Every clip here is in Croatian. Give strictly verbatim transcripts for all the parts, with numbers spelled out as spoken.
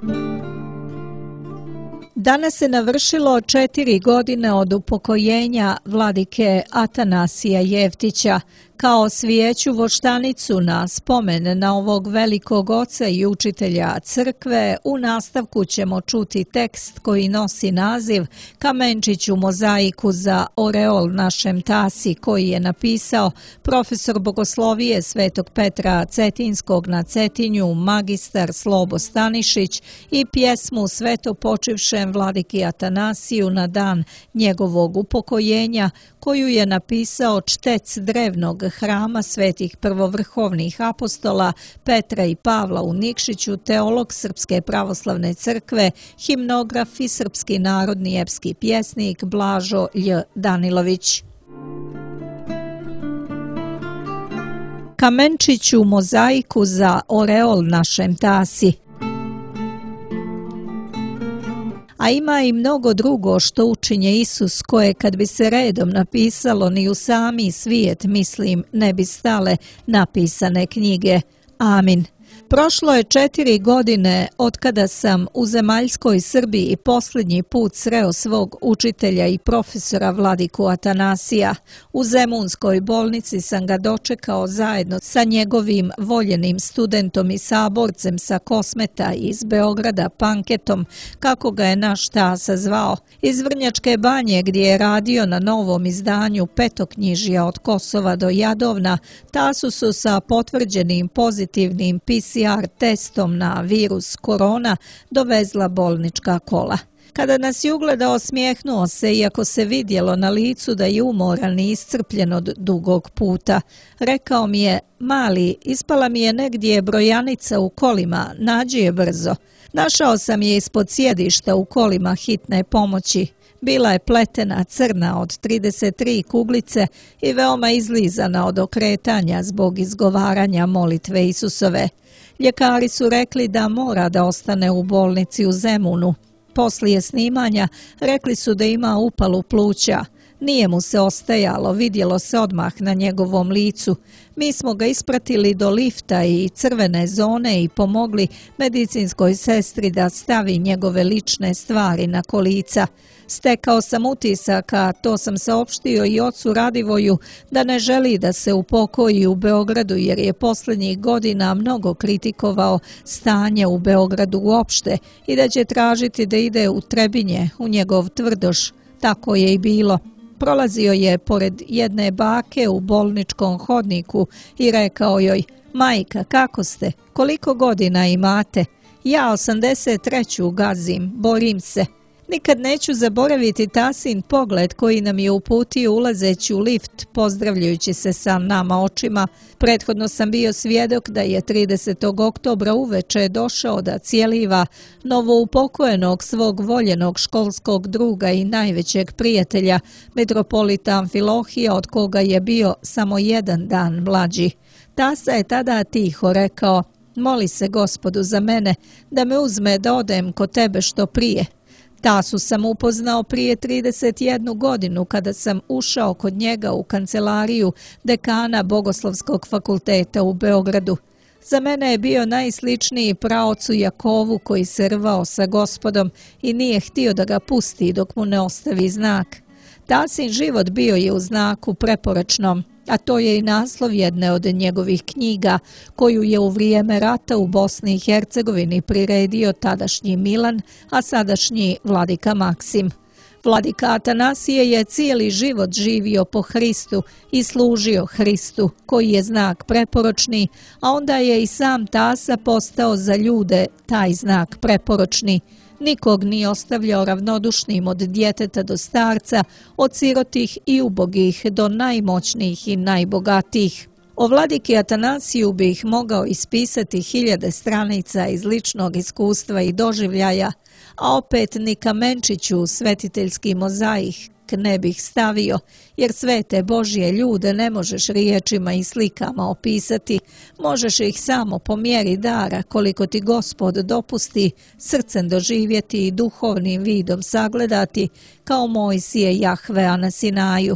Danas se navršilo četiri godine od upokojenja vladike Atanasija Jeftića. Kao svijeću voštanicu na spomen na ovog velikog oca i učitelja crkve, u nastavku ćemo čuti tekst koji nosi naziv Kamenčić u mozaiku za oreol našem tasi, koji je napisao profesor bogoslovije Svetog Petra Cetinskog na Cetinju, magistar Slobo Stanišić, i pjesmu svetopočivšem vladiki Atanasiju na dan njegovog upokojenja, koju je napisao čtec drevnog hrama svetih prvovrhovnih apostola Petra i Pavla u Nikšiću, teolog Srpske pravoslavne crkve, himnograf i srpski narodni epski pjesnik Blažo Lj. Danilović. Kamenčić u mozaiku za oreol našem tasi. A ima i mnogo drugo što učinje Isus, koje kad bi se redom napisalo ni u sami svijet, mislim, ne bi stale napisane knjige. Amin. Prošlo je četiri godine od kada sam u zemaljskoj Srbiji posljednji put sreo svog učitelja i profesora vladiku Atanasija. U Zemunskoj bolnici sam ga dočekao zajedno sa njegovim voljenim studentom i saborcem sa Kosmeta iz Beograda, Panketom, kako ga je naš tasa zvao. Iz Vrnjačke Banje, gdje je radio na novom izdanju petoknjižja od Kosova do Jadovna, tasu su sa potvrđenim pozitivnim P C R testom na virus korona dovezla bolnička kola. Kada nas je ugledao, smijehnuo se, iako se vidjelo na licu da je umoran i iscrpljen od dugog puta. Rekao mi je: "Mali, ispala mi je negdje brojanica u kolima, nađi je brzo." Našao sam je ispod sjedišta u kolima hitne pomoći. Bila je pletena, crna od trideset tri kuglice i veoma izlizana od okretanja zbog izgovaranja molitve Isusove. Ljekari su rekli da mora da ostane u bolnici u Zemunu. Poslije snimanja rekli su da ima upalu pluća. Nije mu se ostajalo, vidjelo se odmah na njegovom licu. Mi smo ga ispratili do lifta i crvene zone i pomogli medicinskoj sestri da stavi njegove lične stvari na kolica. Stekao sam utisak, a to sam saopštio i ocu Radivoju, da ne želi da se upokoji u Beogradu, jer je posljednjih godina mnogo kritikovao stanje u Beogradu uopšte i da će tražiti da ide u Trebinje, u njegov Tvrdoš. Tako je i bilo. Prolazio je pored jedne bake u bolničkom hodniku i rekao joj: "Majka, kako ste? Koliko godina imate?" "Ja osamdeset treću gazim, borim se." Nikad neću zaboraviti tasin pogled koji nam je uputio ulazeći u lift, pozdravljajući se sa nama očima. Prethodno sam bio svjedok da je tridesetog oktobra uveče došao da cijeliva novoupokojenog svog voljenog školskog druga i najvećeg prijatelja, metropolita Amfilohija, od koga je bio samo jedan dan mlađi. Tasa je tada tiho rekao: "Moli se Gospodu za mene, da me uzme da odem kod tebe što prije." Tasu sam upoznao prije trideset jednu godinu, kada sam ušao kod njega u kancelariju dekana Bogoslovskog fakulteta u Beogradu. Za mene je bio najsličniji praocu Jakovu, koji se rvao sa Gospodom i nije htio da ga pusti dok mu ne ostavi znak. Tasin život bio je u znaku preporečnom, a to je i naslov jedne od njegovih knjiga, koju je u vrijeme rata u Bosni i Hercegovini priredio tadašnji Milan, a sadašnji vladika Maksim. Vladika Atanasije je cijeli život živio po Hristu i služio Hristu, koji je znak preporočni, a onda je i sam tasa postao za ljude taj znak preporočni. Nikog nije ostavljao ravnodušnim od djeteta do starca, od sirotih i ubogih do najmoćnijih i najbogatijih. O vladiki Atanasiju bih mogao ispisati hiljade stranica iz ličnog iskustva i doživljaja, a opet ni Kamenčiću svetiteljski mozaik ne bih stavio, jer sve te Božje ljude ne možeš riječima i slikama opisati, možeš ih samo po mjeri dara koliko ti Gospod dopusti srcem doživjeti i duhovnim vidom sagledati, kao Mojsije Jahvea na Sinaju.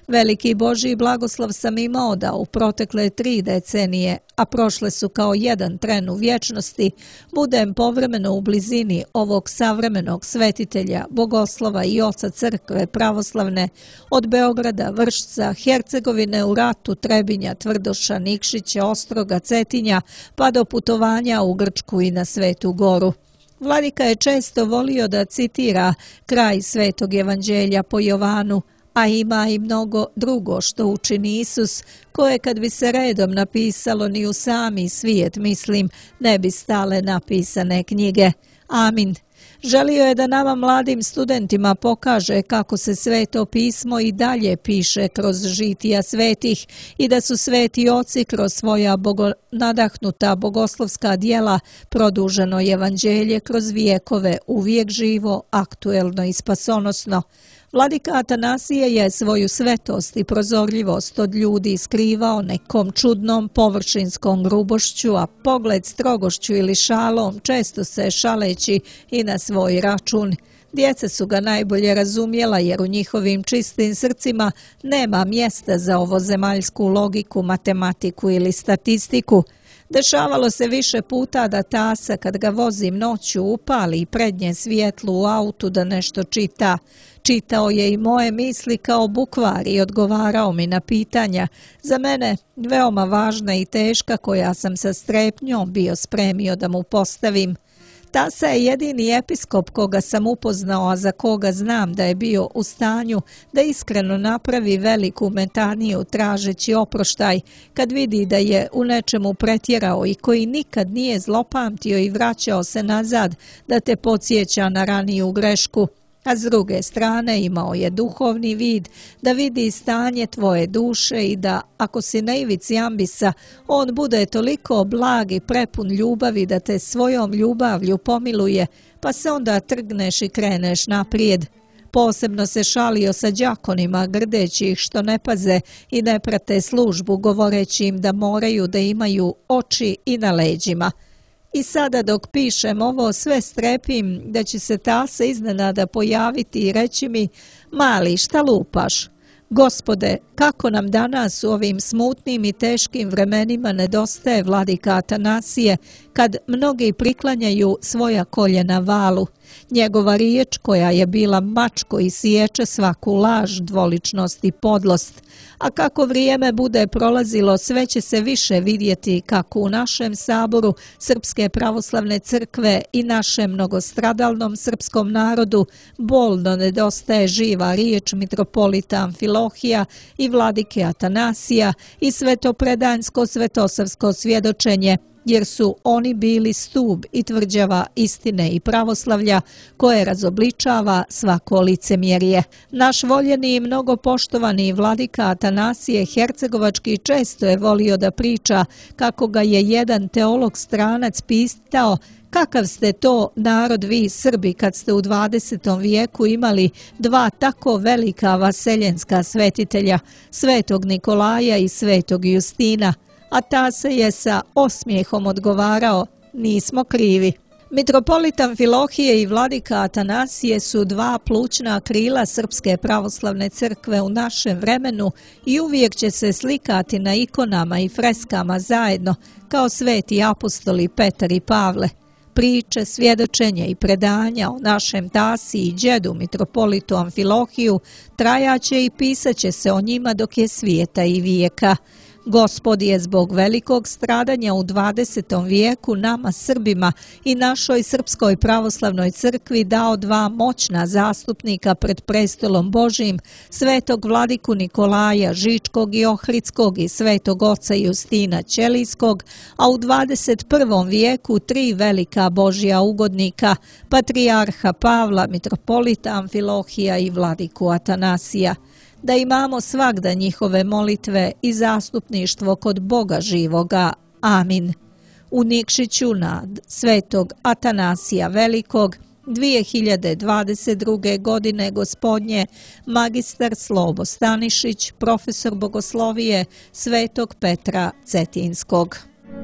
Veliki Božji blagoslov sam imao da u protekle tri decenije, a prošle su kao jedan tren u vječnosti, budem povremeno u blizini ovog savremenog svetitelja, bogoslova i oca crkve pravoslavne od Beograda, Vršca, Hercegovine u ratu, Trebinja, Tvrdoša, Nikšića, Ostroga, Cetinja, pa do putovanja u Grčku i na Svetu Goru. Vladika je često volio da citira kraj Svetog evanđelja po Jovanu, a ima i mnogo drugo što učini Isus, koje kad bi se redom napisalo ni u sami svijet, mislim, ne bi stale napisane knjige. Amin. Želio je da nama mladim studentima pokaže kako se Sveto pismo i dalje piše kroz žitija svetih i da su sveti oci kroz svoja bogo, nadahnuta bogoslovska djela produženo evanđelje kroz vijekove uvijek živo, aktuelno i spasonosno. Vladika Atanasije je svoju svetost i prozorljivost od ljudi skrivao nekom čudnom površinskom grubošću, a pogled strogošću ili šalom, često se šaleći i na svoj račun. Djeca su ga najbolje razumjela jer u njihovim čistim srcima nema mjesta za ovozemaljsku logiku, matematiku ili statistiku. Dešavalo se više puta da tasa kad ga vozim noću upali prednje svjetlu u autu da nešto čita. Čitao je i moje misli kao bukvar i odgovarao mi na pitanja, za mene veoma važna i teška, koja sam sa strepnjom bio spremio da mu postavim. Tasa je jedini episkop koga sam upoznao, a za koga znam da je bio u stanju da iskreno napravi veliku metaniju tražeći oproštaj kad vidi da je u nečemu pretjerao i koji nikad nije zlopamtio i vraćao se nazad da te podsjeća na raniju grešku. A s druge strane imao je duhovni vid da vidi stanje tvoje duše i da, ako si na ivici ambisa, on bude toliko blag i prepun ljubavi da te svojom ljubavlju pomiluje, pa se onda trgneš i kreneš naprijed. Posebno se šalio sa đakonima, grdeći ih što ne paze i ne prate službu, govoreći im da moraju da imaju oči i na leđima. I sada dok pišem ovo sve strepim da će se tasa iznenada pojaviti i reći mi: mali, šta lupaš? Gospode, kako nam danas u ovim smutnim i teškim vremenima nedostaje vladika Atanasije kad mnogi priklanjaju svoja koljena valu. Njegova riječ koja je bila mač koji siječe svaku laž, dvoličnost i podlost. A kako vrijeme bude prolazilo, sve će se više vidjeti kako u našem saboru Srpske pravoslavne crkve i našem mnogostradalnom srpskom narodu bolno nedostaje živa riječ mitropolita Amfilohija i vladike Atanasija i svetopredanjsko svetosavsko svjedočenje, jer su oni bili stub i tvrđava istine i pravoslavlja koje razobličava svako licemjerje. Naš voljeni i mnogo poštovani vladika Atanasije Hercegovački često je volio da priča kako ga je jedan teolog stranac pitao: kakav ste to narod vi Srbi kad ste u dvadesetom vijeku imali dva tako velika vaseljenska svetitelja, svetog Nikolaja i svetog Justina? A tasa je sa osmijehom odgovarao: nismo krivi. Mitropolit Amfilohije i vladika Atanasije su dva plućna krila Srpske pravoslavne crkve u našem vremenu i uvijek će se slikati na ikonama i freskama zajedno kao sveti apostoli Petar i Pavle. Priče, svjedočenja i predanja o našem tasi i džedu mitropolitu Amfilohiju trajaće i pisaće se o njima dok je svijeta i vijeka. Gospod je zbog velikog stradanja u dvadesetom vijeku nama Srbima i našoj Srpskoj pravoslavnoj crkvi dao dva moćna zastupnika pred prestolom Božjim, svetog vladiku Nikolaja Žičkog i Ohridskog i svetog oca Justina Ćelijskog, a u dvadeset prvom vijeku tri velika Božja ugodnika, patrijarha Pavla, mitropolita Amfilohija i vladiku Atanasija. Da imamo svagda njihove molitve i zastupništvo kod Boga živoga. Amin. U Nikšiću nad svetog Atanasija Velikog dvije hiljade dvadeset druge. godine gospodnje magistar Slobo Stanišić, profesor bogoslovije svetog Petra Cetinskog.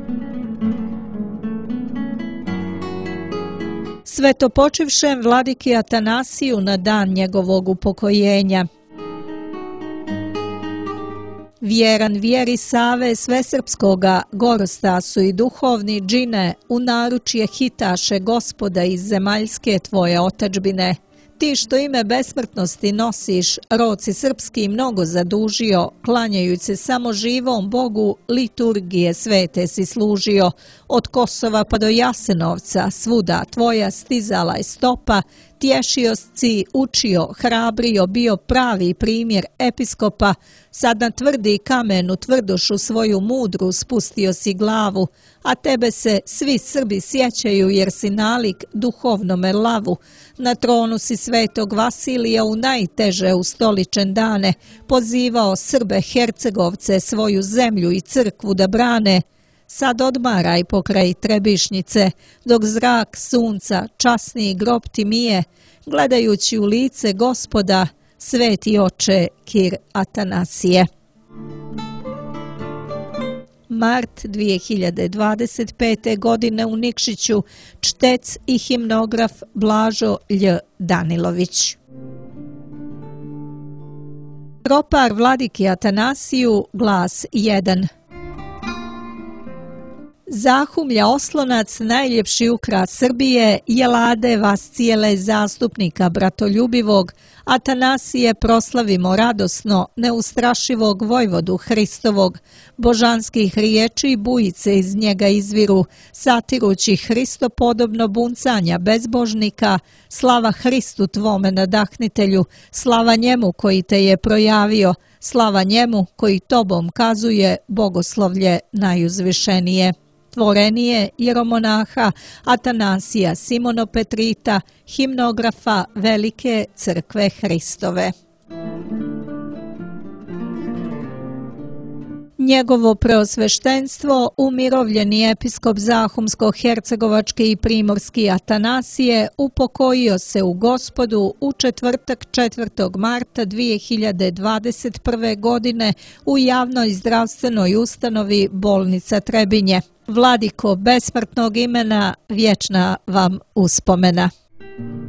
Svetopočivšem vladiki Atanasiju na dan njegovog upokojenja. Vjeran vjeri Save Svesrpskoga, gorostasu i duhovni džine, u naručje hitaše Gospoda iz zemaljske tvoje otadžbine. Ti što ime besmrtnosti nosiš, rod si srpski mnogo zadužio, klanjajući se samo živom Bogu, liturgije svete si služio. Od Kosova pa do Jasenovca, svuda tvoja stizala je stopa, tješio si, učio, hrabrio, bio pravi primjer episkopa, sad na tvrdi kamen u tvrdošu svoju mudru spustio si glavu, a tebe se svi Srbi sjećaju jer si nalik duhovnome lavu. Na tronu si svetog Vasilija u najteže ustoličen dane, pozivao Srbe Hercegovce svoju zemlju i crkvu da brane. Sad odmaraj pokraj Trebišnjice, dok zrak sunca časni grob ti mije, gledajući u lice Gospoda, sveti oče Kir Atanasije. Mart dvije hiljade dvadeset pete. godine u Nikšiću, čtec i himnograf Blažo Lj. Danilović. Ropar Vladiki Atanasiju, glas jedan. Zahumlja oslonac, najljepši ukras Srbije, jelade vas cijele zastupnika bratoljubivog, Atanasije proslavimo radosno, neustrašivog vojvodu Hristovog, božanskih riječi bujice iz njega izviru, satirući Hristopodobno buncanja bezbožnika, slava Hristu tvome nadahnitelju, slava njemu koji te je projavio, slava njemu koji tobom kazuje bogoslovlje najuzvišenije. Tvorenije jeromonaha Atanasija Simonopetrita, himnografa Velike crkve Hristove. Njegovo preosveštenstvo, umirovljeni episkop Zahumsko-hercegovački i primorski Atanasije, upokojio se u Gospodu u četvrtak četvrtog marta dvije hiljade dvadeset prve. godine u javnoj zdravstvenoj ustanovi bolnica Trebinje. Vladiko besmrtnog imena, vječna vam uspomena.